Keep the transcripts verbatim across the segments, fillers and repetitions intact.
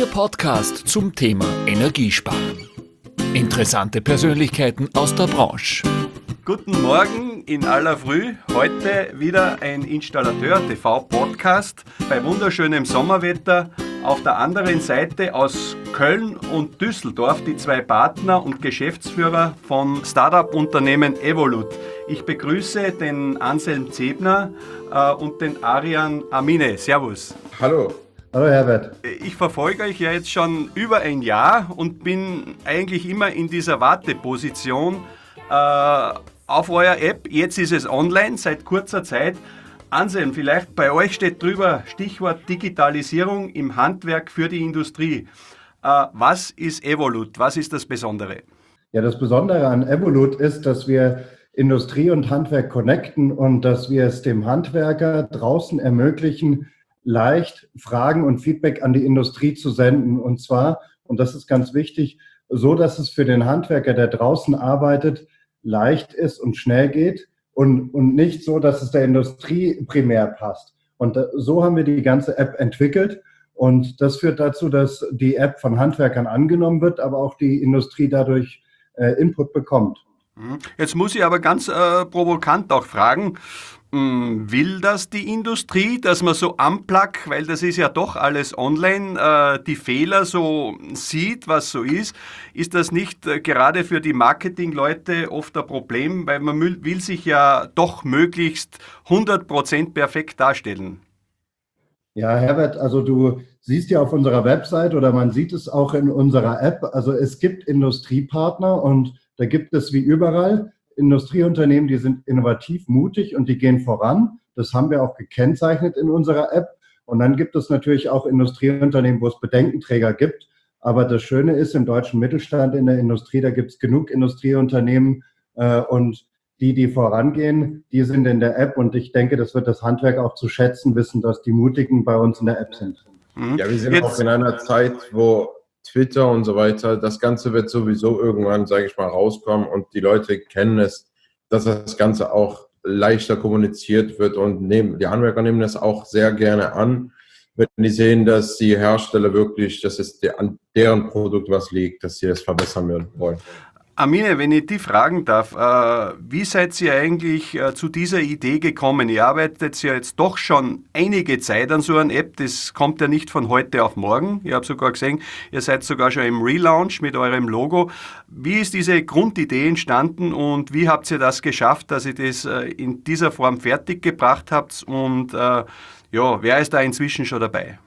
Ihr Podcast zum Thema Energiesparen. Interessante Persönlichkeiten aus der Branche. Guten Morgen in aller Früh. Heute wieder ein Installateur-T V-Podcast bei wunderschönem Sommerwetter. Auf der anderen Seite aus Köln und Düsseldorf die zwei Partner und Geschäftsführer von Startup-Unternehmen Evolut. Ich begrüße den Anselm Zebner äh, und den Arian Amine. Servus. Hallo. Hallo Herbert. Ich verfolge euch ja jetzt schon über ein Jahr und bin eigentlich immer in dieser Warteposition äh, auf euer App. Jetzt ist es online seit kurzer Zeit. Anselm, vielleicht bei euch steht drüber Stichwort Digitalisierung im Handwerk für die Industrie. Äh, was ist Evolut? Was ist das Besondere? Ja, das Besondere an Evolut ist, dass wir Industrie und Handwerk connecten und dass wir es dem Handwerker draußen ermöglichen, leicht Fragen und Feedback an die Industrie zu senden. Und zwar, und das ist ganz wichtig, so, dass es für den Handwerker, der draußen arbeitet, leicht ist und schnell geht und, und nicht so, dass es der Industrie primär passt. Und so haben wir die ganze App entwickelt. Und das führt dazu, dass die App von Handwerkern angenommen wird, aber auch die Industrie dadurch äh, Input bekommt. Jetzt muss ich aber ganz äh, provokant auch fragen, mh, will das die Industrie, dass man so am Plug, weil das ist ja doch alles online, äh, die Fehler so sieht, was so ist? Ist das nicht äh, gerade für die Marketingleute oft ein Problem, weil man will, will sich ja doch möglichst hundert Prozent perfekt darstellen? Ja, Herbert, also du siehst ja auf unserer Website oder man sieht es auch in unserer App, also es gibt Industriepartner und da gibt es wie überall Industrieunternehmen, die sind innovativ, mutig und die gehen voran. Das haben wir auch gekennzeichnet in unserer App. Und dann gibt es natürlich auch Industrieunternehmen, wo es Bedenkenträger gibt. Aber das Schöne ist, im deutschen Mittelstand, in der Industrie, da gibt es genug Industrieunternehmen äh, und die, die vorangehen, die sind in der App. Und ich denke, das wird das Handwerk auch zu schätzen wissen, dass die Mutigen bei uns in der App sind. Ja, wir sind Jetzt auch in einer Zeit, wo Twitter und so weiter, das Ganze wird sowieso irgendwann, sage ich mal, rauskommen und die Leute kennen es, dass das Ganze auch leichter kommuniziert wird und nehmen, die Handwerker nehmen das auch sehr gerne an, wenn die sehen, dass die Hersteller wirklich, dass es der, an deren Produkt was liegt, dass sie es verbessern wollen. Amine, wenn ich die fragen darf, äh, wie seid ihr eigentlich äh, zu dieser Idee gekommen? Ihr arbeitet ja jetzt doch schon einige Zeit an so einer App, das kommt ja nicht von heute auf morgen. Ich habe sogar gesehen, ihr seid sogar schon im Relaunch mit eurem Logo. Wie ist diese Grundidee entstanden und wie habt ihr das geschafft, dass ihr das äh, in dieser Form fertiggebracht habt und äh, ja, wer ist da inzwischen schon dabei?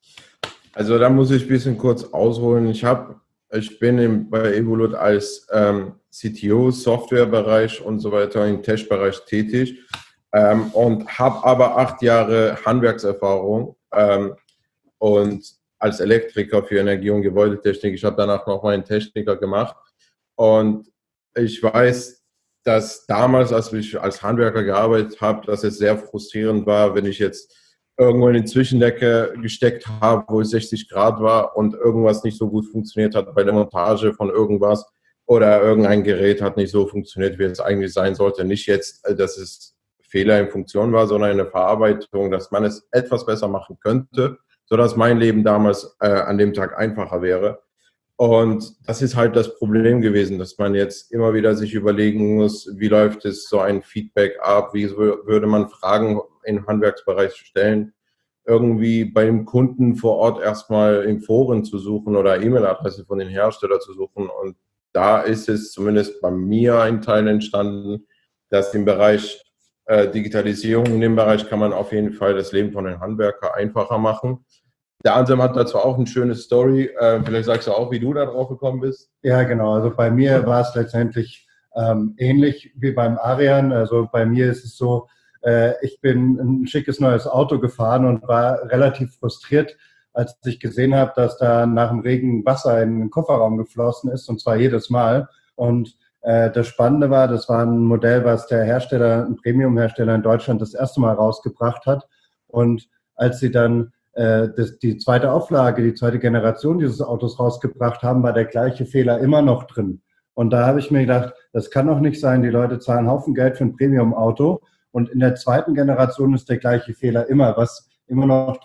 Also da muss ich ein bisschen kurz ausholen. Ich habe Ich bin im, bei Evolut als ähm, C T O, Softwarebereich und so weiter im Tech-Bereich tätig ähm, und habe aber acht Jahre Handwerkserfahrung ähm, und als Elektriker für Energie- und Gebäudetechnik. Ich habe danach noch meinen Techniker gemacht und ich weiß, dass damals, als ich als Handwerker gearbeitet habe, dass es sehr frustrierend war, wenn ich jetzt irgendwo in die Zwischendecke gesteckt habe, wo es sechzig Grad war und irgendwas nicht so gut funktioniert hat bei der Montage von irgendwas oder irgendein Gerät hat nicht so funktioniert, wie es eigentlich sein sollte. Nicht jetzt, dass es Fehler in Funktion war, sondern in der Verarbeitung, dass man es etwas besser machen könnte, sodass mein Leben damals äh, an dem Tag einfacher wäre. Und das ist halt das Problem gewesen, dass man jetzt immer wieder sich überlegen muss, wie läuft es so ein Feedback ab, wie würde man Fragen im Handwerksbereich stellen, irgendwie beim Kunden vor Ort erstmal in Foren zu suchen oder E-Mail-Adresse von den Herstellern zu suchen. Und da ist es zumindest bei mir ein Teil entstanden, dass im Bereich äh, Digitalisierung, in dem Bereich kann man auf jeden Fall das Leben von den Handwerkern einfacher machen. Der Anselm hat dazu auch eine schöne Story. Äh, vielleicht sagst du auch, wie du da drauf gekommen bist. Ja, genau. Also bei mir war es letztendlich ähm, ähnlich wie beim Arian. Also bei mir ist es so, äh, ich bin ein schickes neues Auto gefahren und war relativ frustriert, als ich gesehen habe, dass da nach dem Regen Wasser in den Kofferraum geflossen ist, und zwar jedes Mal. Und äh, das Spannende war, das war ein Modell, was der Hersteller, ein Premium-Hersteller in Deutschland das erste Mal rausgebracht hat. Und als sie dann Das, die zweite Auflage, die zweite Generation dieses Autos rausgebracht haben, war der gleiche Fehler immer noch drin. Und da habe ich mir gedacht, das kann doch nicht sein, die Leute zahlen einen Haufen Geld für ein Premium-Auto und in der zweiten Generation ist der gleiche Fehler immer, was immer noch drin.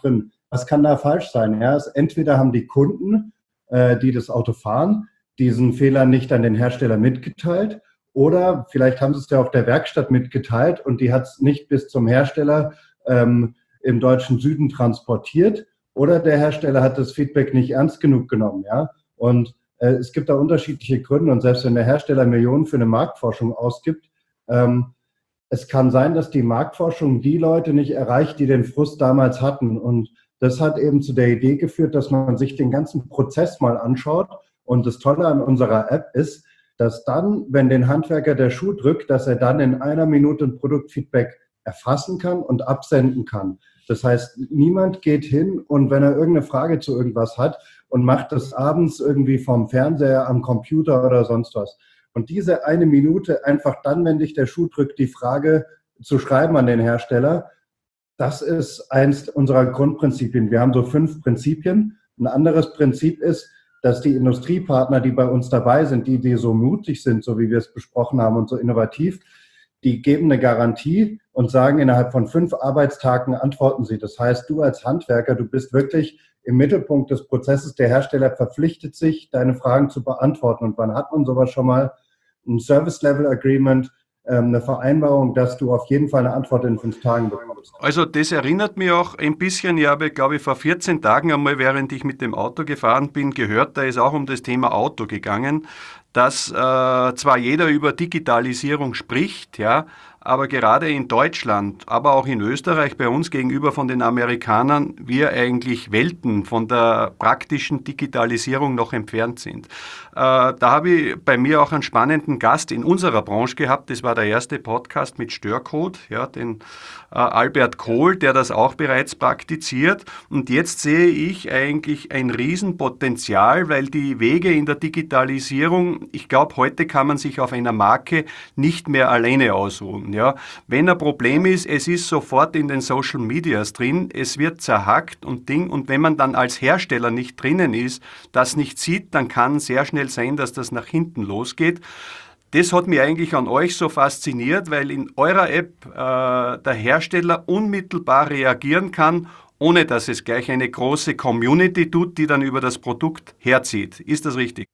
Was kann da falsch sein? Ja, es, entweder haben die Kunden, äh, die das Auto fahren, diesen Fehler nicht an den Hersteller mitgeteilt, oder vielleicht haben sie es ja auf der Werkstatt mitgeteilt und die hat es nicht bis zum Hersteller ähm, im deutschen Süden transportiert, oder der Hersteller hat das Feedback nicht ernst genug genommen. Ja? Und äh, es gibt da unterschiedliche Gründe, und selbst wenn der Hersteller Millionen für eine Marktforschung ausgibt, ähm, es kann sein, dass die Marktforschung die Leute nicht erreicht, die den Frust damals hatten. Und das hat eben zu der Idee geführt, dass man sich den ganzen Prozess mal anschaut. Und das Tolle an unserer App ist, dass dann, wenn den Handwerker der Schuh drückt, dass er dann in einer Minute ein Produktfeedback erfassen kann und absenden kann. Das heißt, niemand geht hin und wenn er irgendeine Frage zu irgendwas hat und macht das abends irgendwie vom Fernseher, am Computer oder sonst was. Und diese eine Minute einfach dann, wenn dich der Schuh drückt, die Frage zu schreiben an den Hersteller, das ist eins unserer Grundprinzipien. Wir haben so fünf Prinzipien. Ein anderes Prinzip ist, dass die Industriepartner, die bei uns dabei sind, die, die so mutig sind, so wie wir es besprochen haben und so innovativ, die geben eine Garantie und sagen, innerhalb von fünf Arbeitstagen antworten sie. Das heißt, du als Handwerker, du bist wirklich im Mittelpunkt des Prozesses. Der Hersteller verpflichtet sich, deine Fragen zu beantworten. Und wann hat man sowas schon mal? Ein Service-Level-Agreement, eine Vereinbarung, dass du auf jeden Fall eine Antwort in fünf Tagen bekommst. Also das erinnert mich auch ein bisschen, ich habe, glaube ich, vor vierzehn Tagen einmal, während ich mit dem Auto gefahren bin, gehört, da ist auch um das Thema Auto gegangen, dass äh, zwar jeder über Digitalisierung spricht, ja, aber gerade in Deutschland, aber auch in Österreich bei uns gegenüber von den Amerikanern, wir eigentlich Welten von der praktischen Digitalisierung noch entfernt sind. Äh, da habe ich bei mir auch einen spannenden Gast in unserer Branche gehabt. Das war der erste Podcast mit Störcode, ja, den äh, Albert Kohl, der das auch bereits praktiziert. Und jetzt sehe ich eigentlich ein Riesenpotenzial, weil die Wege in der Digitalisierung, ich glaube, heute kann man sich auf einer Marke nicht mehr alleine ausruhen. Ja, wenn ein Problem ist, es ist sofort in den Social Medias drin, es wird zerhackt und Ding, und wenn man dann als Hersteller nicht drinnen ist, das nicht sieht, dann kann sehr schnell sein, dass das nach hinten losgeht. Das hat mich eigentlich an euch so fasziniert, weil in eurer App äh, der Hersteller unmittelbar reagieren kann, ohne dass es gleich eine große Community tut, die dann über das Produkt herzieht. Ist das richtig?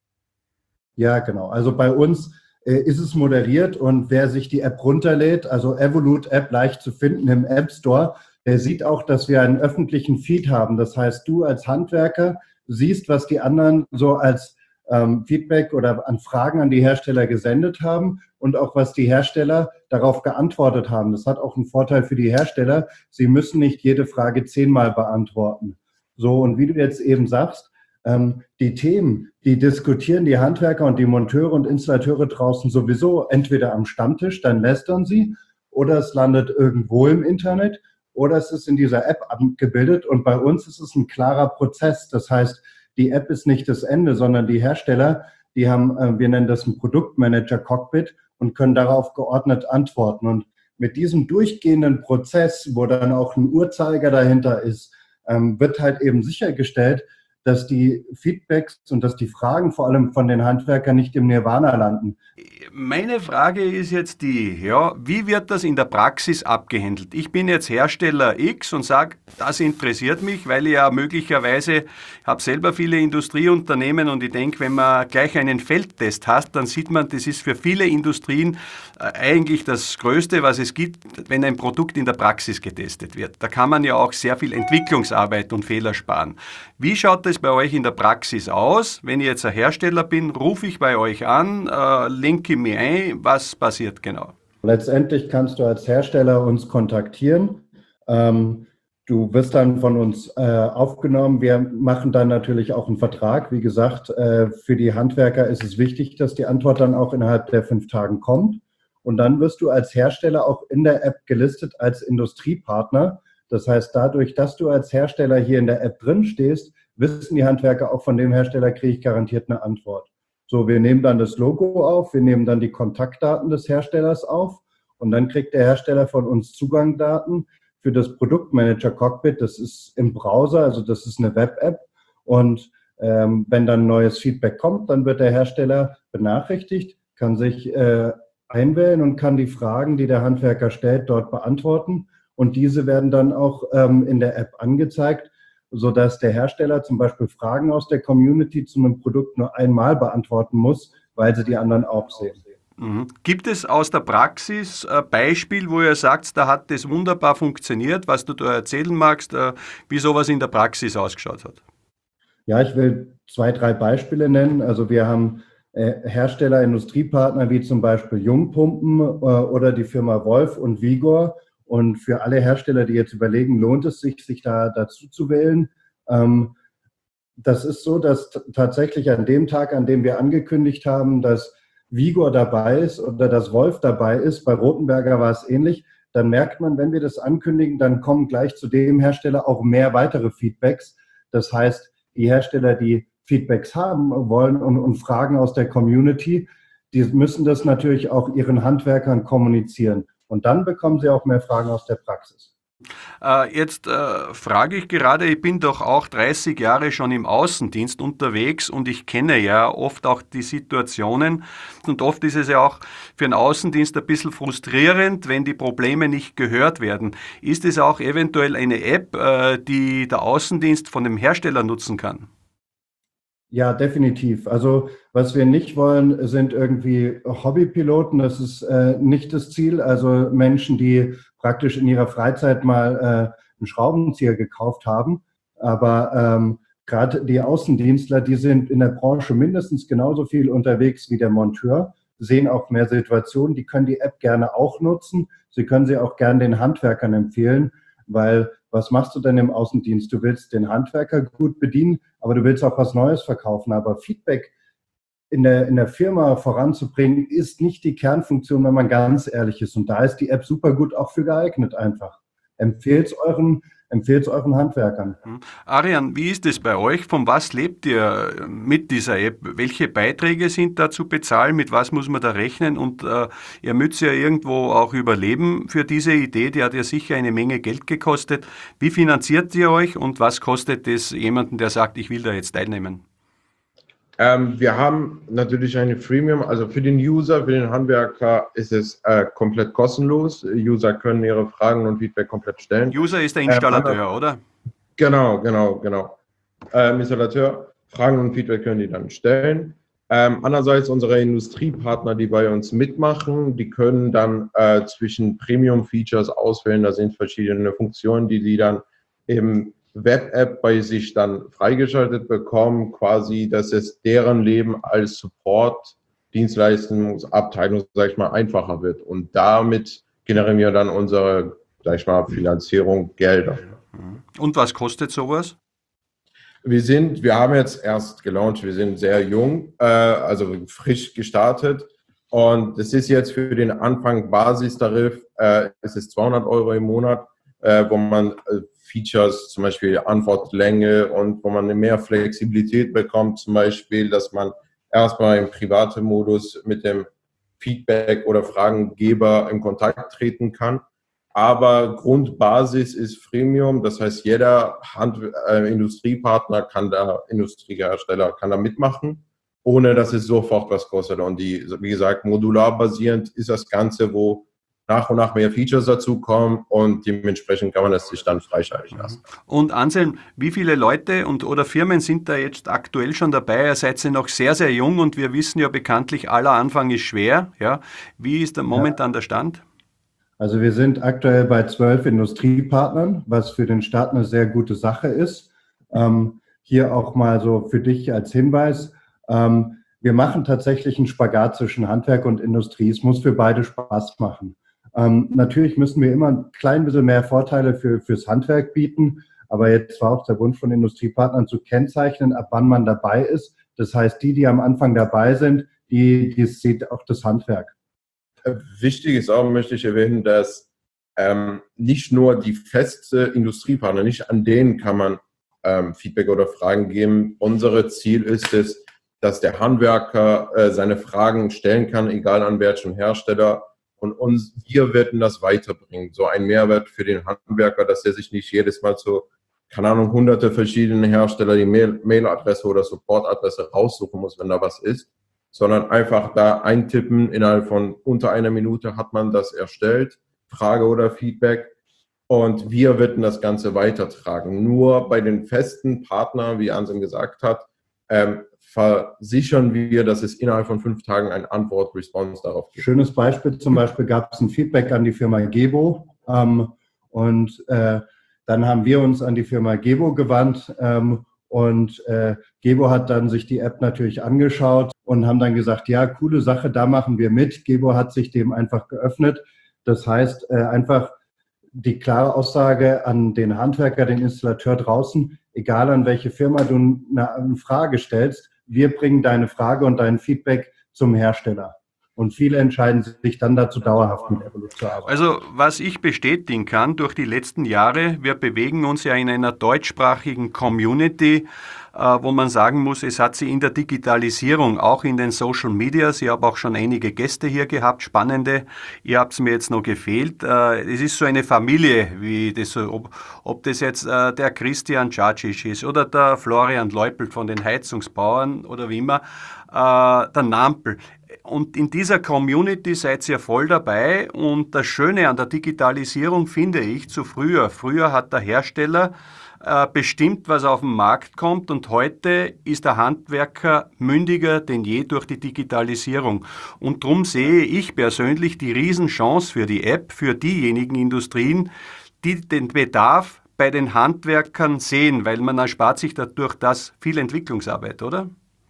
Ja, genau. Also bei uns ist es moderiert, und wer sich die App runterlädt, also Evolut App leicht zu finden im App Store, der sieht auch, dass wir einen öffentlichen Feed haben. Das heißt, du als Handwerker siehst, was die anderen so als ähm, Feedback oder an Fragen an die Hersteller gesendet haben und auch, was die Hersteller darauf geantwortet haben. Das hat auch einen Vorteil für die Hersteller. Sie müssen nicht jede Frage zehnmal beantworten. So, und wie du jetzt eben sagst, Ähm, die Themen, die diskutieren die Handwerker und die Monteure und Installateure draußen sowieso entweder am Stammtisch, dann lästern sie, oder es landet irgendwo im Internet, oder es ist in dieser App abgebildet, und bei uns ist es ein klarer Prozess. Das heißt, die App ist nicht das Ende, sondern die Hersteller, die haben, äh, wir nennen das ein Produktmanager-Cockpit, und können darauf geordnet antworten. Und mit diesem durchgehenden Prozess, wo dann auch ein Uhrzeiger dahinter ist, ähm, wird halt eben sichergestellt, dass die Feedbacks und dass die Fragen vor allem von den Handwerkern nicht im Nirvana landen. Meine Frage ist jetzt die, ja, wie wird das in der Praxis abgehandelt? Ich bin jetzt Hersteller X und sage, das interessiert mich, weil ich ja möglicherweise, ich habe selber viele Industrieunternehmen, und ich denke, wenn man gleich einen Feldtest hat, dann sieht man, das ist für viele Industrien eigentlich das Größte, was es gibt, wenn ein Produkt in der Praxis getestet wird. Da kann man ja auch sehr viel Entwicklungsarbeit und Fehler sparen. Wie schaut das bei euch in der Praxis aus? Wenn ich jetzt ein Hersteller bin, rufe ich bei euch an, äh, linke mich ein, was passiert genau? Letztendlich kannst du als Hersteller uns kontaktieren. Ähm, du wirst dann von uns äh, aufgenommen. Wir machen dann natürlich auch einen Vertrag. Wie gesagt, äh, für die Handwerker ist es wichtig, dass die Antwort dann auch innerhalb der fünf Tagen kommt. Und dann wirst du als Hersteller auch in der App gelistet als Industriepartner. Das heißt, dadurch, dass du als Hersteller hier in der App drin stehst, wissen die Handwerker auch, von dem Hersteller kriege ich garantiert eine Antwort. So, wir nehmen dann das Logo auf, wir nehmen dann die Kontaktdaten des Herstellers auf, und dann kriegt der Hersteller von uns Zugangsdaten für das Produktmanager-Cockpit. Das ist im Browser, also das ist eine Web-App, und ähm, wenn dann neues Feedback kommt, dann wird der Hersteller benachrichtigt, kann sich äh, einwählen und kann die Fragen, die der Handwerker stellt, dort beantworten, und diese werden dann auch ähm, in der App angezeigt. sodass der Hersteller zum Beispiel Fragen aus der Community zu einem Produkt nur einmal beantworten muss, weil sie die anderen auch sehen. Mhm. Gibt es aus der Praxis ein Beispiel, wo ihr sagt, da hat das wunderbar funktioniert, was du da erzählen magst, äh, wie sowas in der Praxis ausgeschaut hat? Ja, ich will zwei, drei Beispiele nennen. Also wir haben äh, Hersteller, Industriepartner wie zum Beispiel Jungpumpen äh, oder die Firma Wolf und Vigor. Und für alle Hersteller, die jetzt überlegen, lohnt es sich, sich da dazu zu wählen. Ähm, das ist so, dass t- tatsächlich an dem Tag, an dem wir angekündigt haben, dass Vigor dabei ist oder dass Wolf dabei ist, bei Rotenberger war es ähnlich, dann merkt man, wenn wir das ankündigen, dann kommen gleich zu dem Hersteller auch mehr weitere Feedbacks. Das heißt, die Hersteller, die Feedbacks haben wollen und, und Fragen aus der Community, die müssen das natürlich auch ihren Handwerkern kommunizieren. Und dann bekommen sie auch mehr Fragen aus der Praxis. Äh, jetzt äh, frage ich gerade, ich bin doch auch dreißig Jahre schon im Außendienst unterwegs und ich kenne ja oft auch die Situationen und oft ist es ja auch für einen Außendienst ein bisschen frustrierend, wenn die Probleme nicht gehört werden. Ist es auch eventuell eine App, äh, die der Außendienst von dem Hersteller nutzen kann? Ja, definitiv. Also was wir nicht wollen, sind irgendwie Hobbypiloten. Das ist äh, nicht das Ziel. Also Menschen, die praktisch in ihrer Freizeit mal äh, einen Schraubenzieher gekauft haben. Aber ähm, gerade die Außendienstler, die sind in der Branche mindestens genauso viel unterwegs wie der Monteur, sehen auch mehr Situationen. Die können die App gerne auch nutzen. Sie können sie auch gerne den Handwerkern empfehlen, weil was machst du denn im Außendienst? Du willst den Handwerker gut bedienen, aber du willst auch was Neues verkaufen. Aber Feedback in der, in der Firma voranzubringen, ist nicht die Kernfunktion, wenn man ganz ehrlich ist. Und da ist die App super gut auch für geeignet einfach. Empfehlt's euren, empfehlt's euren Handwerkern. Hm. Arian, wie ist es bei euch? Von was lebt ihr mit dieser App? Welche Beiträge sind da zu bezahlen? Mit was muss man da rechnen? Und äh, ihr müsst ja irgendwo auch überleben für diese Idee. Die hat ja sicher eine Menge Geld gekostet. Wie finanziert ihr euch und was kostet es jemanden, der sagt, ich will da jetzt teilnehmen? Ähm, wir haben natürlich eine Freemium, also für den User, für den Handwerker ist es äh, komplett kostenlos. User können ihre Fragen und Feedback komplett stellen. User ist der Ähm, Installateur, ander- oder? genau, genau, genau. Ähm, Installateur, Fragen und Feedback können die dann stellen. Ähm, andererseits unsere Industriepartner, die bei uns mitmachen, die können dann äh, zwischen Premium-Features auswählen. Da sind verschiedene Funktionen, die sie dann im Web-App bei sich dann freigeschaltet bekommen, quasi, dass es deren Leben als Support-Dienstleistungsabteilung, sag ich mal, einfacher wird. Und damit generieren wir dann unsere, sag ich mal, Finanzierung, Gelder. Und was kostet sowas? Wir sind, wir haben jetzt erst gelauncht, wir sind sehr jung, äh, also frisch gestartet. Und es ist jetzt für den Anfang Basistarif, äh, es ist zweihundert Euro im Monat, äh, wo man äh, Features, zum Beispiel Antwortlänge und wo man mehr Flexibilität bekommt, zum Beispiel, dass man erstmal im privaten Modus mit dem Feedback oder Fragengeber in Kontakt treten kann. Aber Grundbasis ist Freemium, das heißt, jeder Hand, äh, Industriepartner kann da, Industriehersteller kann da mitmachen, ohne dass es sofort was kostet. Und die, wie gesagt, modular basierend ist das Ganze, wo nach und nach mehr Features dazukommen und dementsprechend kann man das sich dann freischalten lassen. Und Anselm, wie viele Leute und oder Firmen sind da jetzt aktuell schon dabei? Ihr seid ja noch sehr, sehr jung und wir wissen ja bekanntlich, aller Anfang ist schwer. Ja? Wie ist da momentan der Stand? Also wir sind aktuell bei zwölf Industriepartnern, was für den Staat eine sehr gute Sache ist. Ähm, hier auch mal so für dich als Hinweis. Ähm, wir machen tatsächlich einen Spagat zwischen Handwerk und Industrie. Es muss für beide Spaß machen. Ähm, natürlich müssen wir immer ein klein bisschen mehr Vorteile für, fürs Handwerk bieten. Aber jetzt war auch der Wunsch von Industriepartnern zu kennzeichnen, ab wann man dabei ist. Das heißt, die, die am Anfang dabei sind, die, die sieht auch das Handwerk. Wichtig ist auch, möchte ich erwähnen, dass ähm, nicht nur die feste Industriepartner, nicht an denen kann man ähm, Feedback oder Fragen geben. Unser Ziel ist es, dass der Handwerker äh, seine Fragen stellen kann, egal an welchem Hersteller. Und uns, wir werden das weiterbringen. So ein Mehrwert für den Handwerker, dass er sich nicht jedes Mal so, keine Ahnung, hunderte verschiedene Hersteller die Mail- Mailadresse oder Supportadresse raussuchen muss, wenn da was ist, sondern einfach da eintippen. Innerhalb von unter einer Minute hat man das erstellt, Frage oder Feedback. und wir würden das Ganze weitertragen. Nur bei den festen Partnern, wie Anselm gesagt hat, ähm, versichern wir, dass es innerhalb von fünf Tagen eine Antwort-Response darauf gibt. Schönes Beispiel, zum Beispiel gab es ein Feedback an die Firma Gebo ähm, und äh, dann haben wir uns an die Firma Gebo gewandt ähm, und äh, Gebo hat dann sich die App natürlich angeschaut und haben dann gesagt, ja, coole Sache, da machen wir mit. Gebo hat sich dem einfach geöffnet. Das heißt, äh, einfach die klare Aussage an den Handwerker, den Installateur draußen, egal an welche Firma du eine Frage stellst, wir bringen deine Frage und dein Feedback zum Hersteller. Und viele entscheiden sich dann dazu, dauerhaft mit Evolut zu arbeiten. Also was ich bestätigen kann durch die letzten Jahre, wir bewegen uns ja in einer deutschsprachigen Community, äh, wo man sagen muss, es hat sich in der Digitalisierung, auch in den Social Medias, ich habe auch schon einige Gäste hier gehabt, spannende, ihr habt es mir jetzt noch gefehlt, äh, es ist so eine Familie, wie das, ob, ob das jetzt äh, der Christian Czacic ist oder der Florian Leupelt von den Heizungsbauern oder wie immer, äh, der Nampel. Und in dieser Community seid ihr voll dabei und das Schöne an der Digitalisierung finde ich zu früher. Früher hat der Hersteller äh, bestimmt, was auf den Markt kommt und heute ist der Handwerker mündiger denn je durch die Digitalisierung. Und darum sehe ich persönlich die Riesenchance für die App, für diejenigen Industrien, die den Bedarf bei den Handwerkern sehen, weil man erspart sich dadurch das viel Entwicklungsarbeit, oder?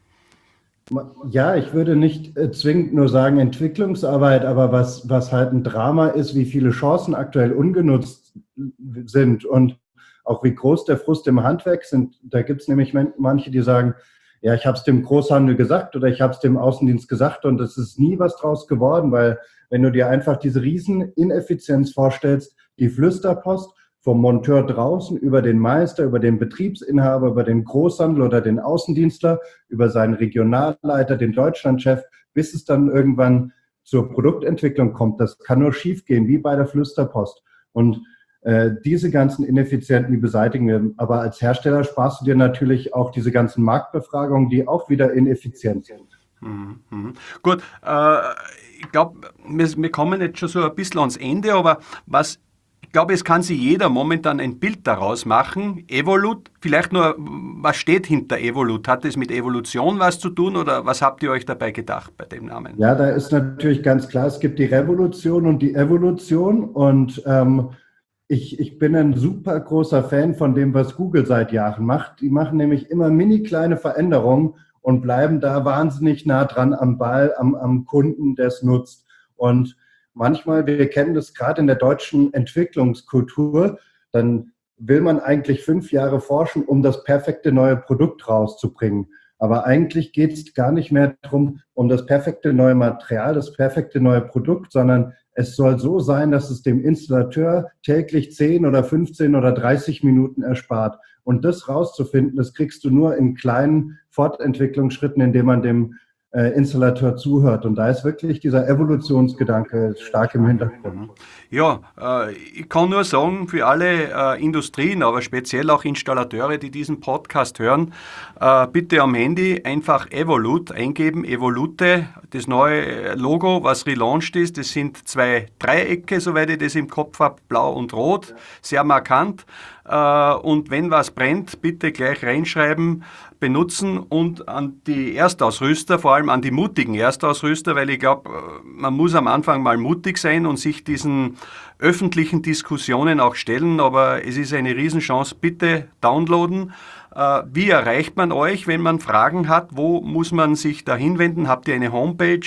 Ja, ich würde nicht äh, zwingend nur sagen Entwicklungsarbeit, aber was, was halt ein Drama ist, wie viele Chancen aktuell ungenutzt sind und auch wie groß der Frust im Handwerk sind. Da gibt es nämlich manche, die sagen, ja, ich habe es dem Großhandel gesagt oder ich habe es dem Außendienst gesagt und es ist nie was draus geworden, weil wenn du dir einfach diese riesen Ineffizienz vorstellst, die Flüsterpost vom Monteur draußen über den Meister, über den Betriebsinhaber, über den Großhandel oder den Außendienstler, über seinen Regionalleiter, den Deutschlandchef, bis es dann irgendwann zur Produktentwicklung kommt. Das kann nur schiefgehen, wie bei der Flüsterpost. Und äh, diese ganzen Ineffizienten, die beseitigen wir. Aber als Hersteller sparst du dir natürlich auch diese ganzen Marktbefragungen, die auch wieder ineffizient sind. Mhm, mhm. Gut, äh, ich glaube, wir, wir kommen jetzt schon so ein bisschen ans Ende, aber was ich glaube, es kann sich jeder momentan ein Bild daraus machen. Evolut, vielleicht nur, was steht hinter Evolut? Hat es mit Evolution was zu tun oder was habt ihr euch dabei gedacht bei dem Namen? Ja, da ist natürlich ganz klar, es gibt die Revolution und die Evolution und ähm, ich, ich bin ein super großer Fan von dem, was Google seit Jahren macht. Die machen nämlich immer mini kleine Veränderungen und bleiben da wahnsinnig nah dran am Ball, am, am Kunden, der es nutzt. Und manchmal, wir kennen das gerade in der deutschen Entwicklungskultur, dann will man eigentlich fünf Jahre forschen, um das perfekte neue Produkt rauszubringen. Aber eigentlich geht es gar nicht mehr darum, um das perfekte neue Material, das perfekte neue Produkt, sondern es soll so sein, dass es dem Installateur täglich zehn oder fünfzehn oder dreißig Minuten erspart. Und das rauszufinden, das kriegst du nur in kleinen Fortentwicklungsschritten, indem man dem Äh, Installateur zuhört. Und da ist wirklich dieser Evolutionsgedanke stark im Hintergrund. Ja, äh, ich kann nur sagen, für alle äh, Industrien, aber speziell auch Installateure, die diesen Podcast hören, äh, bitte am Handy einfach Evolut eingeben, Evolute, das neue Logo, was relaunched ist, das sind zwei Dreiecke, soweit ich das im Kopf habe, blau und rot, sehr markant. Äh, und wenn was brennt, bitte gleich reinschreiben, benutzen und an die Erstausrüster, vor allem an die mutigen Erstausrüster, weil ich glaube, man muss am Anfang mal mutig sein und sich diesen öffentlichen Diskussionen auch stellen, aber es ist eine Riesenchance, bitte downloaden. Wie erreicht man euch, wenn man Fragen hat? Wo muss man sich da hinwenden? Habt ihr eine Homepage?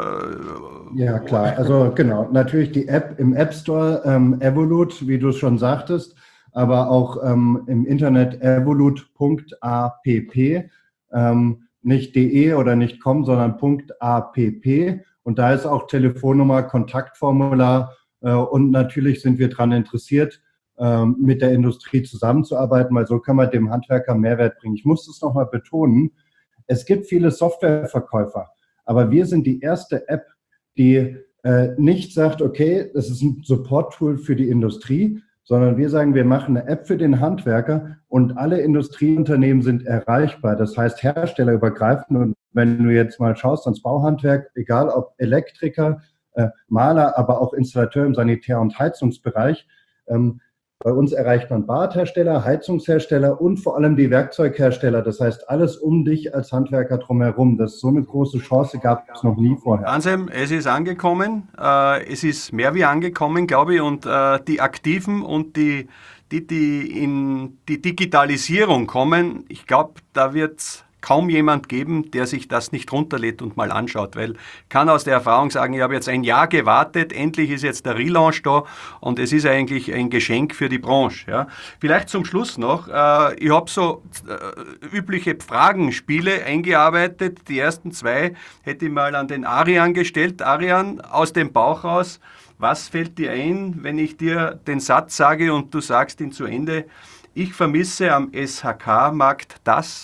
Ja, klar. Also genau, natürlich die App im App Store, ähm, Evolut, wie du es schon sagtest, aber auch ähm, im Internet evolut punkt app, ähm, nicht de oder nicht com, sondern .app. Und da ist auch Telefonnummer, Kontaktformular äh, und natürlich sind wir daran interessiert, ähm, mit der Industrie zusammenzuarbeiten, weil so kann man dem Handwerker Mehrwert bringen. Ich muss das nochmal betonen, es gibt viele Softwareverkäufer, aber wir sind die erste App, die äh, nicht sagt, okay, das ist ein Support-Tool für die Industrie, sondern wir sagen, wir machen eine App für den Handwerker und alle Industrieunternehmen sind erreichbar. Das heißt, herstellerübergreifend. Und wenn du jetzt mal schaust ans Bauhandwerk, egal ob Elektriker, äh, Maler, aber auch Installateur im Sanitär- und Heizungsbereich, ähm, Bei uns erreicht man Badhersteller, Heizungshersteller und vor allem die Werkzeughersteller. Das heißt, alles um dich als Handwerker drumherum. Das so eine große Chance gab es noch nie vorher. Anselm, es ist angekommen. Äh, es ist mehr wie angekommen, glaube ich. Und äh, die Aktiven und die, die, die in die Digitalisierung kommen, ich glaube, da wird es kaum jemand geben, der sich das nicht runterlädt und mal anschaut, weil ich kann aus der Erfahrung sagen, ich habe jetzt ein Jahr gewartet, endlich ist jetzt der Relaunch da und es ist eigentlich ein Geschenk für die Branche. Ja. Vielleicht zum Schluss noch, äh, ich habe so äh, übliche Fragenspiele eingearbeitet, die ersten zwei hätte ich mal an den Arian gestellt. Arian, aus dem Bauch raus, was fällt dir ein, wenn ich dir den Satz sage und du sagst ihn zu Ende, ich vermisse am S H K-Markt das?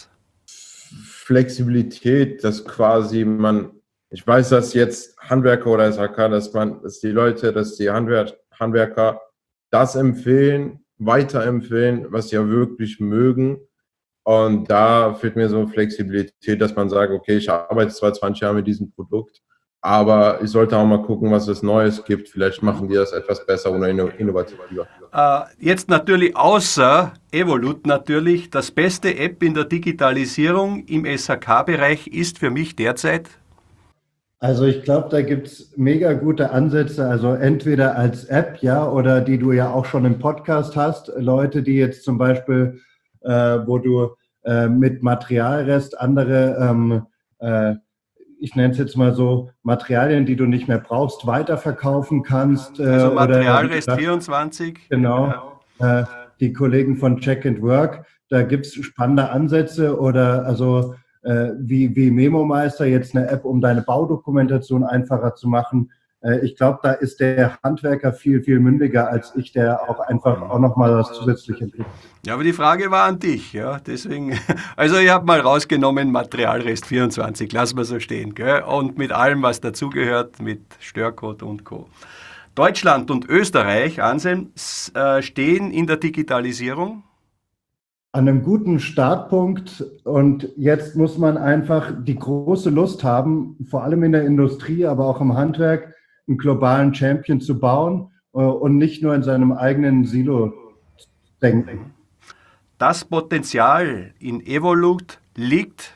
Flexibilität, dass quasi man, ich weiß, dass jetzt Handwerker oder S H K, dass man, dass die Leute, dass die Handwer- Handwerker das empfehlen, weiterempfehlen, was sie ja wirklich mögen. Und da fehlt mir so Flexibilität, dass man sagt, okay, ich arbeite zwar zwanzig Jahre mit diesem Produkt, aber ich sollte auch mal gucken, was es Neues gibt. Vielleicht machen die das etwas besser oder innovativer. Äh, jetzt natürlich außer Evolut natürlich, das beste App in der Digitalisierung im S H K-Bereich ist für mich derzeit? Also ich glaube, da gibt es mega gute Ansätze, also entweder als App, ja, oder die du ja auch schon im Podcast hast, Leute, die jetzt zum Beispiel, äh, wo du äh, mit Materialrest andere ähm, äh, ich nenne es jetzt mal so, Materialien, die du nicht mehr brauchst, weiterverkaufen kannst. Äh, also Materialrest oder, vierundzwanzig. Genau, ja. äh, die Kollegen von Check and Work, da gibt es spannende Ansätze oder also äh, wie, wie MemoMeister, jetzt eine App, um deine Baudokumentation einfacher zu machen. Äh, ich glaube, da ist der Handwerker viel, viel mündiger als ich, der auch einfach auch nochmal was zusätzlich entwickelt. Ja, aber die Frage war an dich, ja, deswegen, also ich habe mal rausgenommen, Materialrest vierundzwanzig, lassen wir so stehen, gell? Und mit allem, was dazugehört, mit Störcode und Co. Deutschland und Österreich, Anselm, äh, stehen in der Digitalisierung? An einem guten Startpunkt und jetzt muss man einfach die große Lust haben, vor allem in der Industrie, aber auch im Handwerk, einen globalen Champion zu bauen äh, und nicht nur in seinem eigenen Silo denken. Das Potenzial in Evolut liegt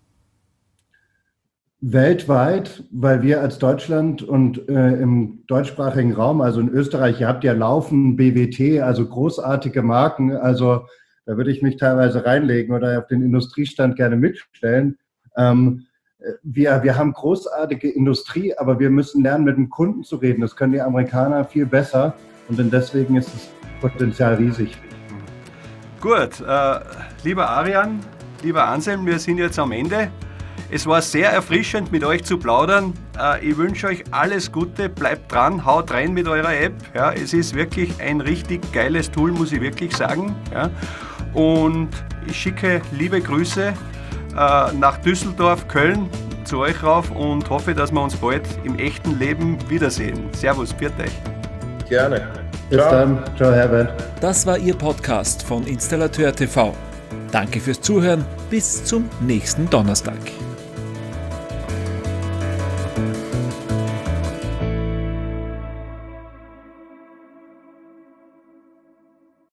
weltweit, weil wir als Deutschland und äh, im deutschsprachigen Raum, also in Österreich, ihr habt ja laufend B W T, also großartige Marken, also da würde ich mich teilweise reinlegen oder auf den Industriestand gerne mitstellen. Ähm, wir, wir haben großartige Industrie, aber wir müssen lernen, mit dem Kunden zu reden. Das können die Amerikaner viel besser und deswegen ist das Potenzial riesig. Gut, äh, lieber Arian, lieber Anselm, wir sind jetzt am Ende. Es war sehr erfrischend, mit euch zu plaudern. Äh, ich wünsche euch alles Gute, bleibt dran, haut rein mit eurer App. Ja, es ist wirklich ein richtig geiles Tool, muss ich wirklich sagen. Ja. Und ich schicke liebe Grüße äh, nach Düsseldorf, Köln zu euch rauf und hoffe, dass wir uns bald im echten Leben wiedersehen. Servus, pfiat euch. Gerne. Bis Ciao. dann. Ciao, Herbert. Das war Ihr Podcast von Installateur T V. Danke fürs Zuhören. Bis zum nächsten Donnerstag.